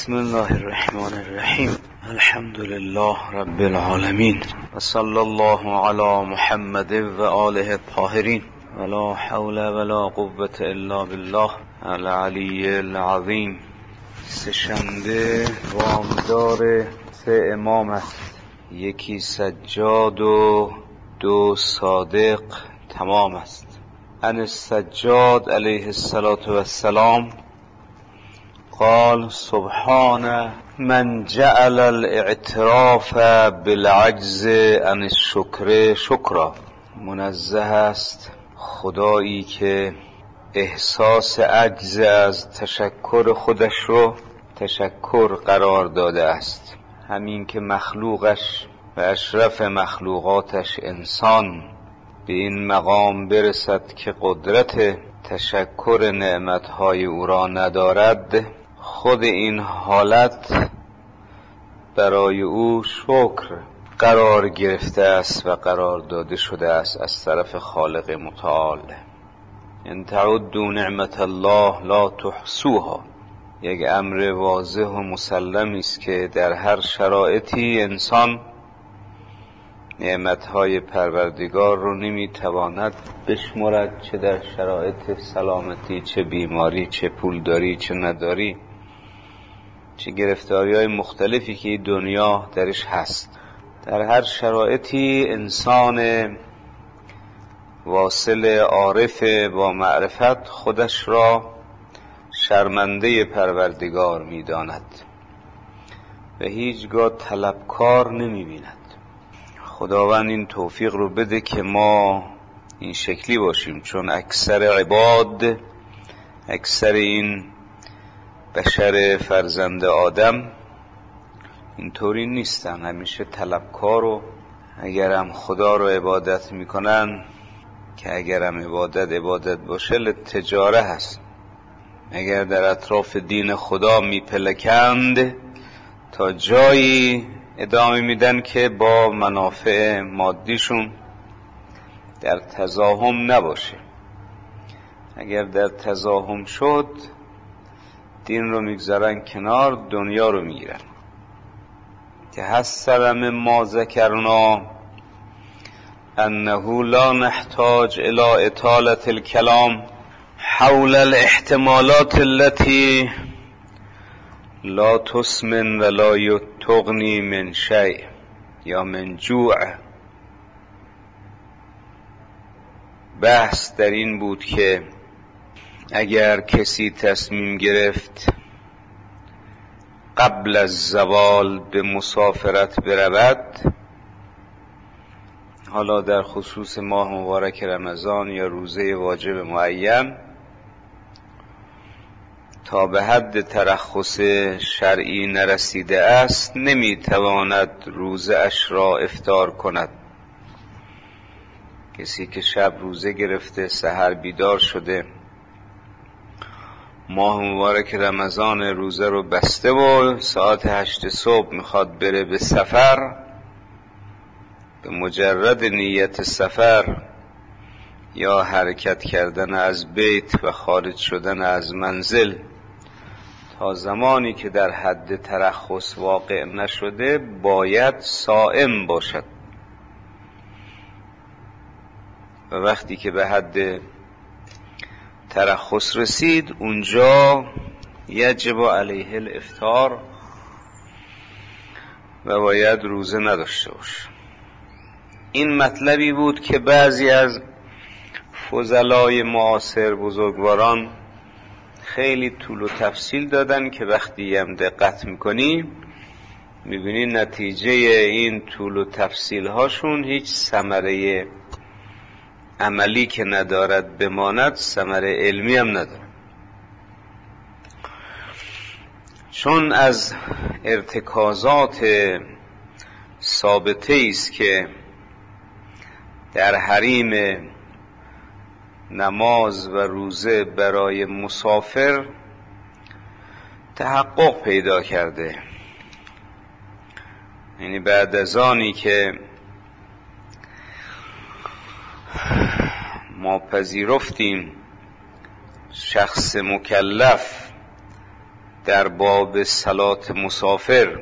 بسم الله الرحمن الرحیم. الحمد لله رب العالمین و صلی الله علی محمد و آله الطاهرین ولا حول ولا قوة الا بالله العلی العظیم. سه‌شنبه وامدار سه امام است، یکی سجاد و دو صادق تمام است. عن السجاد علیه السلام قال سبحان من جعل الاعتراف بالعجز عن الشکر شکرا. منزه است خدایی که احساس عجز از تشکر خودش رو تشکر قرار داده است. همین که مخلوقش و اشرف مخلوقاتش انسان به این مقام برسد که قدرت تشکر نعمتهای او را ندارد، خود این حالت برای او شکر قرار گرفته است و قرار داده شده است از طرف خالق متعال. ان تعدوا نعمت الله لا تحصوها. یک امر واضح و مسلمی است که در هر شرایطی انسان نعمتهای پروردگار رو نمیتواند بشمرد، چه در شرایط سلامتی، چه بیماری، چه پولداری، چه نداری، چه گرفتاری‌های مختلفی که دنیا درش هست. در هر شرایطی انسان واصل عارف با معرفت خودش را شرمنده پروردگار می‌داند و هیچگاه طلبکار نمی‌بیند. خداوند این توفیق رو بده که ما این شکلی باشیم، چون اکثر عباد، اکثر این بشر فرزند آدم اینطوری نیستن. همیشه طلبکار و اگرم خدا رو عبادت میکنن که اگرم عبادت باشه لتجاره هست. اگر در اطراف دین خدا میپلکند تا جایی ادامه میدن که با منافع مادیشون در تزاحم نباشه. اگر در تزاحم شد دین رو میگذارن کنار، دنیا رو میگیرن. که حسر مما ذکرنا انه لا نحتاج الى اطالة الكلام حول الاحتمالات التي لا تسمن ولا تغنی من شیء یا من جوع. بحث در این بود که اگر کسی تصمیم گرفت قبل از زوال به مسافرت برود، حالا در خصوص ماه مبارک رمضان یا روزه واجب معین، تا به حد ترخص شرعی نرسیده است نمیتواند روزه اش را افطار کند. کسی که شب روزه گرفته، سحر بیدار شده، ماه مبارک رمضان روزه رو بسته و ساعت 8 صبح میخواد بره به سفر، به مجرد نیت سفر یا حرکت کردن از بیت و خارج شدن از منزل تا زمانی که در حد ترخص واقع نشده باید صائم باشد. و وقتی که به حد ترخص رسید اونجا یجب علیه الافطار و باید روزه نداشته باشه. این مطلبی بود که بعضی از فضلای معاصر بزرگواران خیلی طول و تفصیل دادن که وقتی هم دقت میکنی میبینی نتیجه این طول و تفصیل هاشون هیچ ثمره عملی که ندارد بماند، ثمره علمی هم ندارد. چون از ارتکازات ثابته است که در حریم نماز و روزه برای مسافر تحقق پیدا کرده، یعنی بعد از آنی که ما پذیرفتیم شخص مکلف در باب صلات مسافر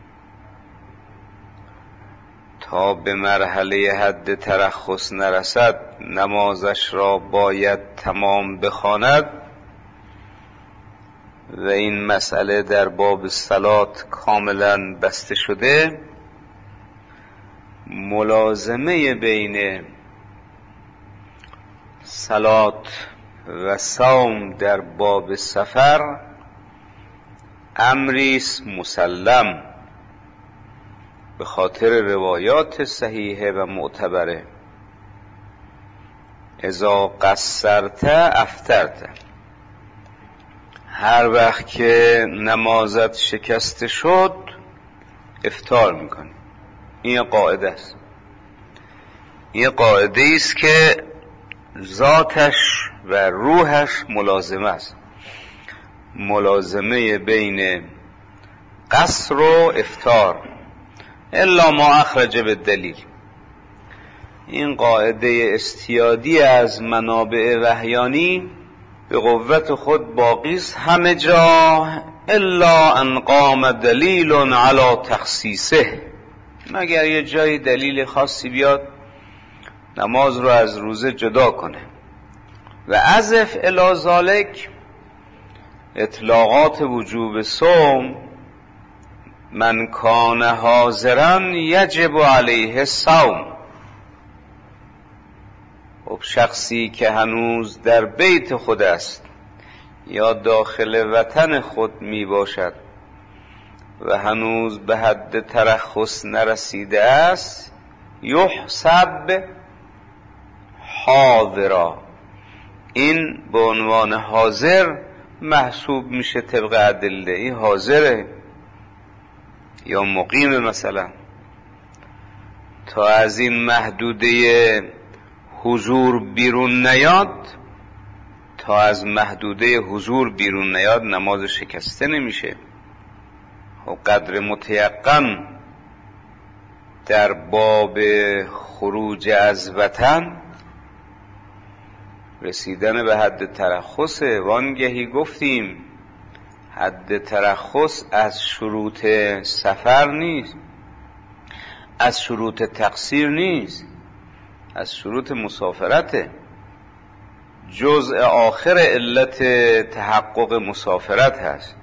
تا به مرحله حد ترخص نرسد نمازش را باید تمام بخواند و این مسئله در باب صلات کاملا بسته شده. ملازمه بین صلات و صوم در باب سفر امریست مسلم به خاطر روایات صحیحه و معتبره. اذا قصرت افطرت، هر وقت که نمازت شکسته شد افطار میکنی. این قاعده است. این قاعده است که ذاتش و روحش ملازمه است. ملازمه بین قصر و افطار الا ما اخرج بالدلیل. این قاعده استیادی از منابع وحیانی به قوت خود باقی است همه جا الا ان قام دلیل علی تخصیصه، مگر یه جای دلیل خاصی بیاد نماز رو از روزه جدا کنه. و اضف الی ذالک اطلاقات وجوب صوم من کان حاضرا یجب علیه الصوم. خب شخصی که هنوز در بیت خود است یا داخل وطن خود می باشد و هنوز به حد ترخص نرسیده است یحسب حاضرا، این به عنوان حاضر محسوب میشه طبق ادله. این حاضره یا مقیم مثلا، تا از این محدوده حضور بیرون نیاد، تا از محدوده حضور بیرون نیاد نماز شکسته نمیشه. و قدر متیقن در باب خروج از وطن رسیدن به حد ترخصه. وانگهی گفتیم حد ترخص از شروط سفر نیست، از شروط تقصیر نیست، از شروط مسافرته. جزء آخر علت تحقق مسافرت هست.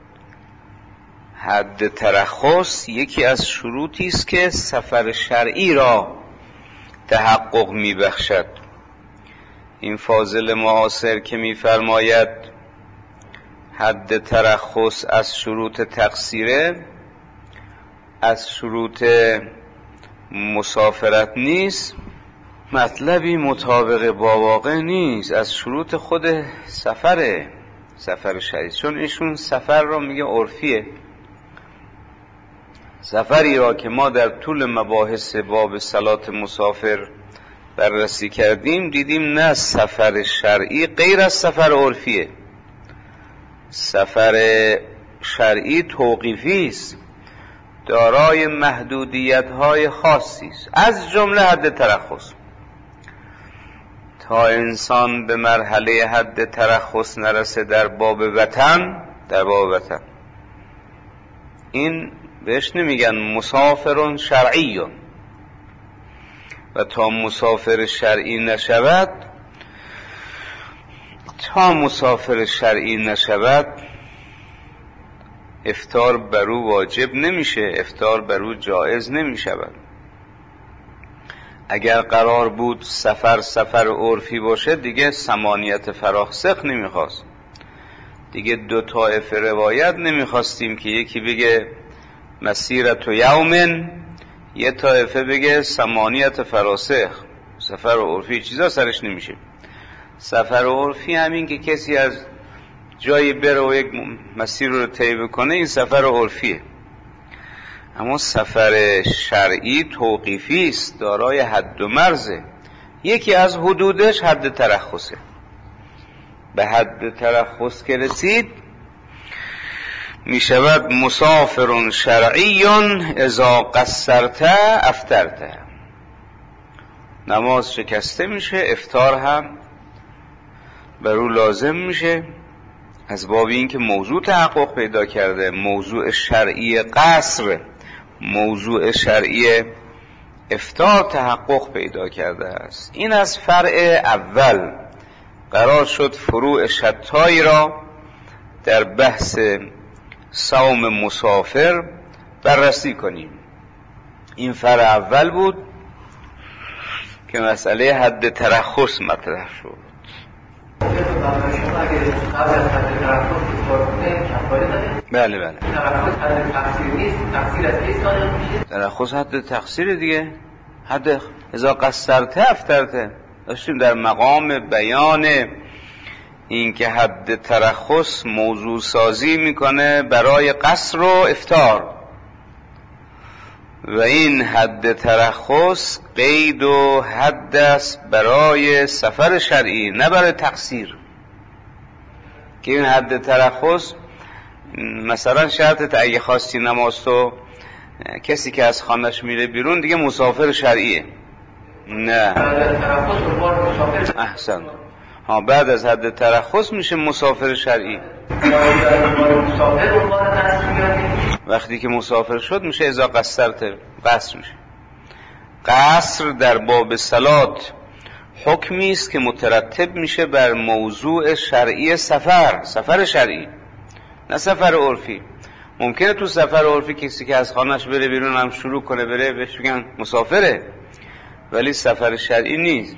حد ترخص یکی از شروطی است که سفر شرعی را تحقق میبخشد. این فاضل معاصر که میفرماید حد ترخص از شروط تقصیره، از شروط مسافرت نیست، مطلبی مطابق با واقع نیست، از شروط خود سفر شرعی. چون ایشون سفر را میگه عرفیه. سفری را که ما در طول مباحث باب صلات مسافر بررسی کردیم دیدیم نه، سفر شرعی غیر از سفر عرفیه. سفر شرعی توقیفی است، دارای محدودیت‌های خاصی است، از جمله حد ترخص. تا انسان به مرحله حد ترخص نرسه در باب وطن، این بهش نمیگن مسافرون شرعیون. و تا مسافر شرعی نشود افطار بر او واجب نمیشه، افطار بر او جایز نمیشود. اگر قرار بود سفر عرفی باشه دیگه ثمانیت فراخسق نمیخواست، دیگه دو طایفه روایت نمیخواستیم که یکی بگه مسیرت و یومن، یه طایفه بگه ثمانیت فراسخ. سفر عرفی چیزا سرش نمیشه. سفر عرفی همین که کسی از جایی بره و یک مسیر رو طی بکنه، این سفر عرفیه. اما سفر شرعی توقیفی است، دارای حد و مرزه. یکی از حدودش حد ترخصه. به حد ترخص که رسید می شود مسافر شرعی اذا قصرت افطرت. نماز شکسته میشه، افطار هم بر او لازم میشه. از باب این که موضوع تحقق پیدا کرده، موضوع شرعی قصر، موضوع شرعی افطار تحقق پیدا کرده است. این از فرع اول قرار شد فروع شتایی را در بحث صوم مسافر بررسی کنیم. این فرع اول بود که مسئله حد ترخص مطرح شد. بله بله. ترخص حد تقصیر دیگه، حد اذا قصرته افترته. داشتیم در مقام بیان این که حد ترخص موضوع سازی میکنه برای قصر و افطار، و این حد ترخص قید و حد است برای سفر شرعی، نه برای تقصیر. که این حد ترخص مثلا شرط اگه خواستی نماز تو کسی که از خانهش میره بیرون دیگه مسافر شرعیه. نه احسن، ها بعد از حد ترخص میشه مسافر شرعی. وقتی که مسافر شد میشه اذا قصرت، قصر میشه. قصر در باب صلات حکمی است که مترتب میشه بر موضوع شرعی سفر شرعی، نه سفر عرفی. ممکنه تو سفر عرفی کسی که از خانهش بره بیرون هم شروع کنه بره بهش بگن مسافره، ولی سفر شرعی نیست.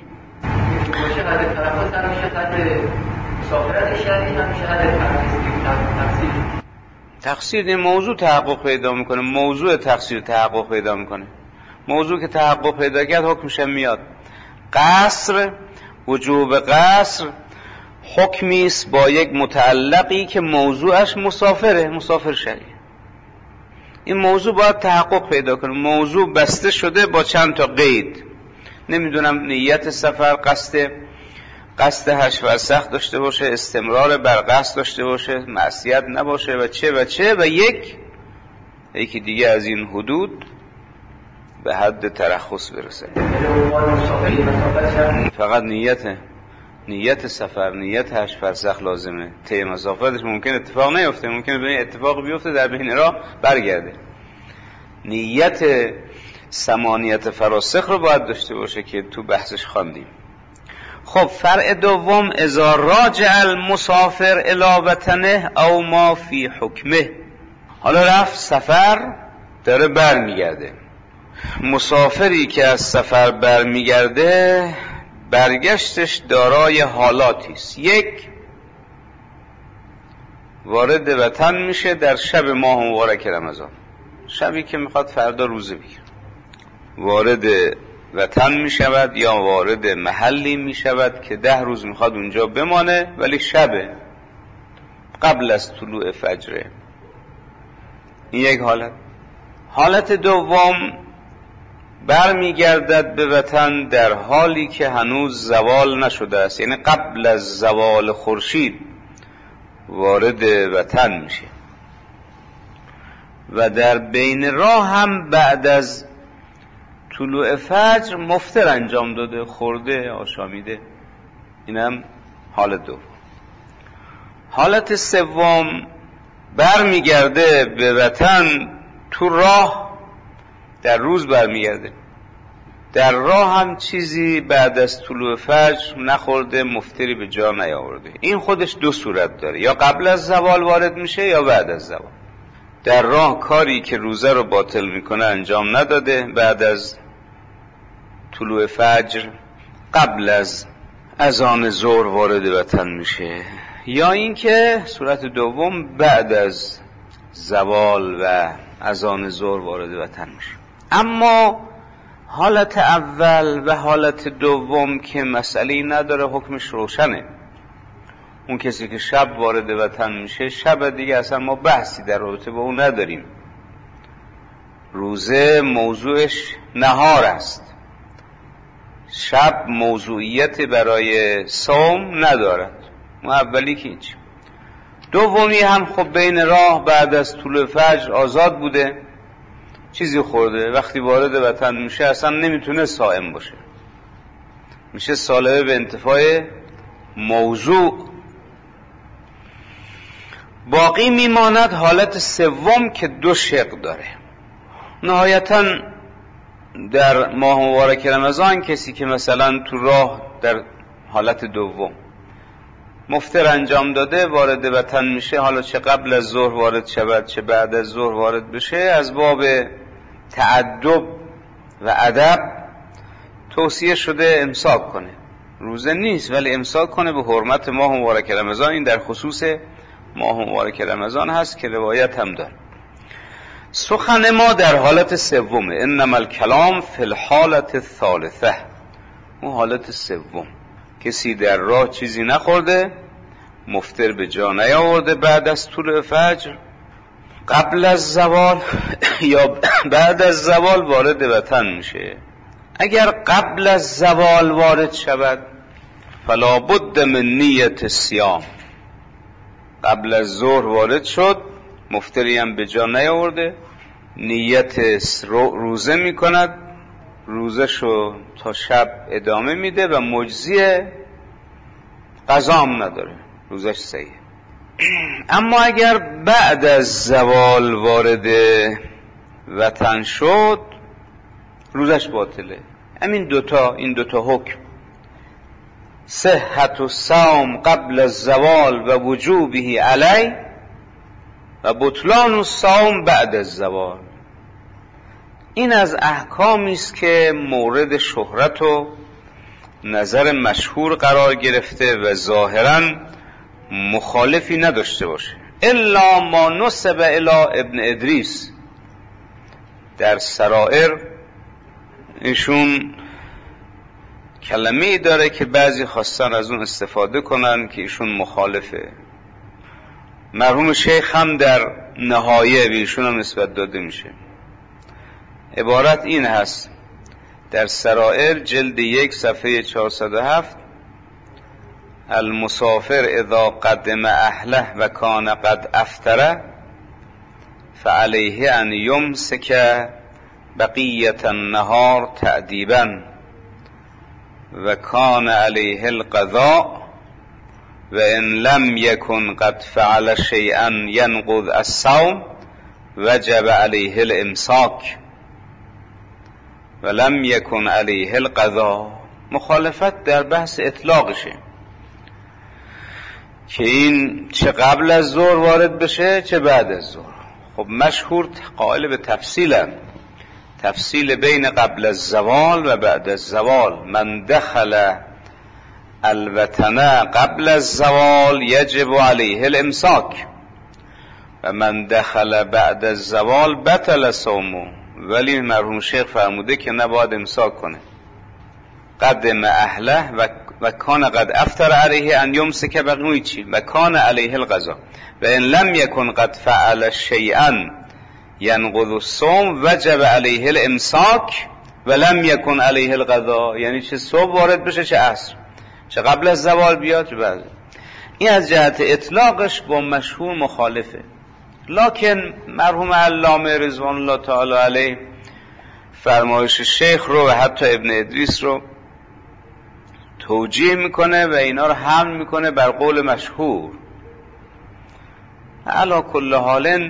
تقصیر این موضوع تحقق پیدا میکنه، موضوع تقصیر تحقق پیدا میکنه. موضوع که تحقق پیدا کرد حکمش میاد. قصر، وجوب قصر حکمی است با یک متعلقی که موضوعش مسافره، مسافر شرعی. این موضوع باید تحقق پیدا کنه. موضوع بسته شده با چند تا قید. نمیدونم نیت سفر، قصد هش و سخت داشته باشه، استمرار بر قصد داشته باشه، معصیت نباشه و چه و یکی دیگه از این حدود به حد ترخص برسه. فقط نیت سفر، نیت هش فرسخ لازمه. طی مسافتش ممکن اتفاق نیفته، ممکنه به اتفاق بیفته در بین راه برگرده. نیت ثمانیت فراسخ رو باید داشته باشه که تو بحثش خواندیم. خب فرع دوم اذا راجع المسافر الی وطنه او ما فی حکمه. حالا رفت سفر داره برمیگرده. مسافری که از سفر برمیگرده برگشتش دارای حالاتی است. یک، وارد وطن میشه در شب ماه مبارک رمضان، شبی که میخواد فردا روزه بگیره. وارد وطن میشود یا وارد محلی میشود که 10 روز میخواد اونجا بمانه، ولی شبه قبل از طلوع فجره. این یک حالت. حالت دوم برمیگردد به وطن در حالی که هنوز زوال نشده است، یعنی قبل از زوال خورشید وارد وطن میشه و در بین راه هم بعد از طلوع فجر مفطر انجام داده، خورده، آشامیده. اینم حالت دوم. حالت سوم برمیگرده به وطن تو راه، در روز برمیگرده، در راه هم چیزی بعد از طلوع فجر نخورده، مفطری به جا نیاورده. این خودش 2 صورت داره، یا قبل از زوال وارد میشه یا بعد از زوال. در راه کاری که روزه رو باطل میکنه انجام نداده، بعد از طلوع فجر قبل از اذان ظهر وارد وطن میشه، یا اینکه صورت دوم بعد از زوال و اذان ظهر وارد وطن میشه. اما حالت اول و حالت دوم که مسئله نداره، حکمش روشنه. اون کسی که شب وارد وطن میشه، شب دیگه اصلا ما بحثی در رابطه با اون نداریم. روزه موضوعش نهار است، شب موضوعیت برای صوم ندارد. ما اولی که هیچ. دومی هم خب بین راه بعد از طلوع فجر آزاد بوده، چیزی خورده، وقتی وارد وطن میشه اصلا نمیتونه صائم باشه، میشه سالبه به انتفاع موضوع. باقی میماند حالت سوم که 2 شق داره. نهایتاً در ماه مبارک رمضان کسی که مثلا تو راه در حالت دوم مفطر انجام داده وارد وطن میشه، حالا چه قبل از ظهر وارد شود چه بعد از ظهر وارد بشه، از باب تأدب و ادب توصیه شده امساک کنه. روزه نیست ولی امساک کنه به حرمت ماه مبارک رمضان. این در خصوص ماه مبارک رمضان هست که روایت هم داره. سخن ما در حالت سومه. انما الکلام فی الحالت الثالثه. اون حالت سوم، کسی در راه چیزی نخورده، مفطر به جا نیاورده، بعد از طلوع فجر قبل از زوال یا بعد از زوال وارد وطن میشه. اگر قبل از زوال وارد شود فلا بد من نیت الصیام. قبل از ظهر وارد شد، مفطری هم به جا نیاورده، نیت روزه میکند، روزشو تا شب ادامه میده و مجزی قضام نداره، روزش صحیح. اما اگر بعد از زوال وارد وطن شد روزش باطله. این دوتا حکم، صحت الصوم قبل الزوال و وجوبه علی و بطلان الصوم بعد الزوال. این از احکامی است که مورد شهرت و نظر مشهور قرار گرفته و ظاهراً مخالفی نداشته باشه، الا ما نسب الی ابن ادریس. در سرائر ایشون کلمه‌ای داره که بعضی خواستن از اون استفاده کنن که ایشون مخالفه. مرحوم شیخ هم در نهایه به ایشون هم نسبت داده میشه. عبارت این هست در سرائر جلد 1 صفحه 407: المسافر اذا قدم اهله و کان قد افطر فعلیه ان یمسک بقیت النهار تأدیبا و کان علیه القضاء و ان لم یکن قد فعل شیئا ینقض الصوم وجب علیه الامساک و لم یکن علیه القضاء. مخالفت در بحث اطلاقشه که این چه قبل از ظهر وارد بشه چه بعد از ظهر. خب مشهور قائل به تفصیل بین قبل از زوال و بعد از زوال. من دخل الوطن قبل از زوال یجب علیه الامساک و من دخل بعد از زوال بطل صومه. ولی مرحوم شیخ فرموده که نباید امساک کنه. قدم اهله و کان قد افطر علیه ان یمسک بقیه چی و کان علیه القضاء و ان لم یکن قد فعل شیئا ینقض الصوم وجب علیه الامساک و لم یکن علیه القضاء. یعنی چه صبح وارد بشه چه عصر، چه قبل از زوال بیاد چه بعد. این از جهت اطلاقش با مشهور مخالفه. لکن مرحوم علامه رضوان الله تعالی علیه فرمایش شیخ رو و حتی ابن ادریس رو توجیه میکنه و اینا رو حمل میکنه بر قول مشهور. علی کل حال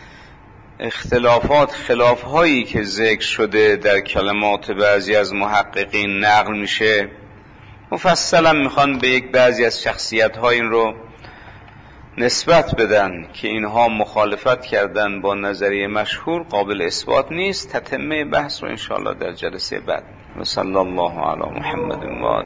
خلافهایی که ذکر شده در کلمات بعضی از محققین نقل میشه، مفصلا میخوان به یک بعضی از شخصیت این رو نسبت بدن که اینها مخالفت کردن با نظریه مشهور، قابل اثبات نیست. تتمه بحث رو انشاءالله در جلسه بعد. و صلی الله علی محمد و